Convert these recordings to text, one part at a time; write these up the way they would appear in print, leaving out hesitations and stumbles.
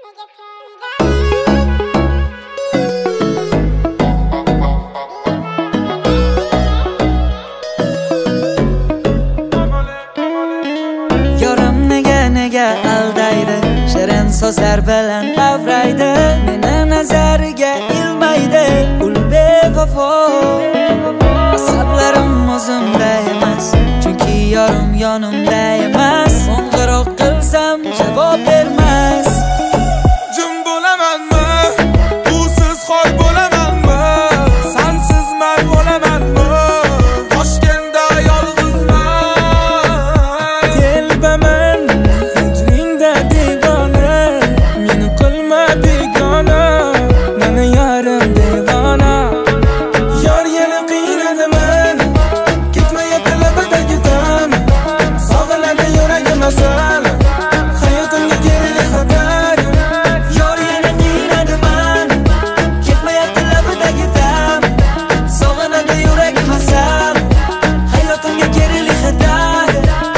nega aldaydi, shirin so'zlar bilan avraydi, meni nazariga ilmaydi, ul bevafo. Asablarim o'zimda emas, chunki yorim yonimda emas. Qo'ng'iroq qilsam javob bermas. Jim bo'lamanmi? Usiz xoy bo'lamanmi? Sensiz man bo'lamanmi? Toshkentda yolg'izman. Telbaman hijringda devona, meni qilma begona, meni yarim devona. Yor yana qiynadaman, ketmayapti labadagi tan, sog'inadi yuragim asal, hayotimga kerak xatar. Yor yana qiynadaman, ketmayapti labadagi tan, sog'inadi yuragim asal, hayotimga kerak xatar.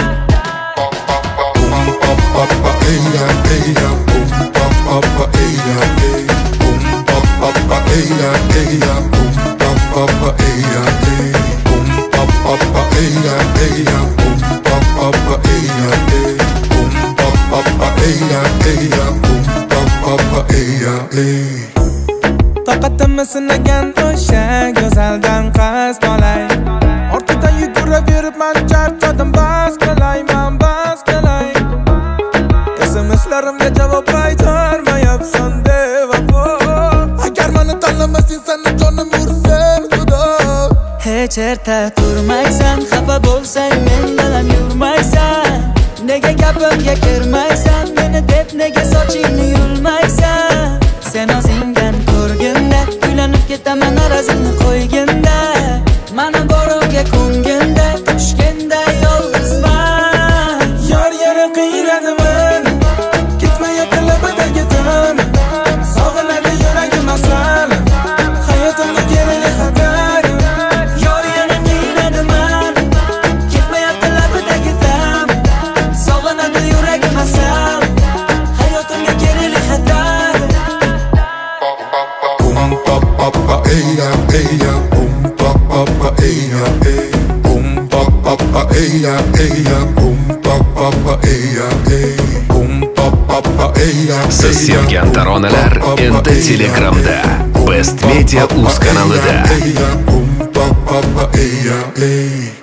Toqatimni sinagan o'sha go'zaldan qasd olay, ortidan yuguraveribman, charchadim, bas qilayman, bas qilay. SMSlarimga javob qaytarmayapsan bevafo. Agar meni tanlamasang, seni jonim ursin xudo. Hech erta turmaysan, xafa bo'lsang men bilan yurmaysan. Nega gapimga kirmaysan, meni deb nega sochingni yulmaysan? Sen o'zingdan ko'rginda, uylanib ketaman arazingni qo'yginda. Mana borimga ko'nginda, Toshkentda yolg'izman. Yor yana qiynadaman, ketmayapti labadagi tan, sog'inadi yuragim asal, hayotimga kerak xatar. Yor yana qiynadaman, ketmayapti labadagi tan, sog'inadi yuragim asal, hayotimga kerak xatar. Siz sevgan taronalar endi Telegramda Best Media uz kanalida.